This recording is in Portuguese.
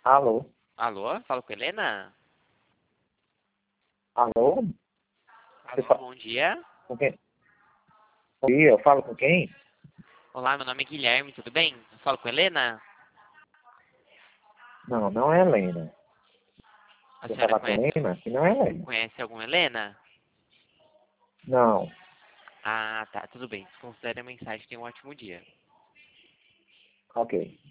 Alô? Alô? Falo com a Helena? Alô? Você Alô, fala bom dia. com quem? Bom dia, eu falo com quem? Olá, meu nome é Guilherme, tudo bem? Eu falo com a Helena? Não, não é Helena. A Você senhora falar com Helena? Aqui não é Helena. conhece alguma Helena? Não. Ah, tá, tudo bem. Considere a mensagem, tenha um ótimo dia. Ok.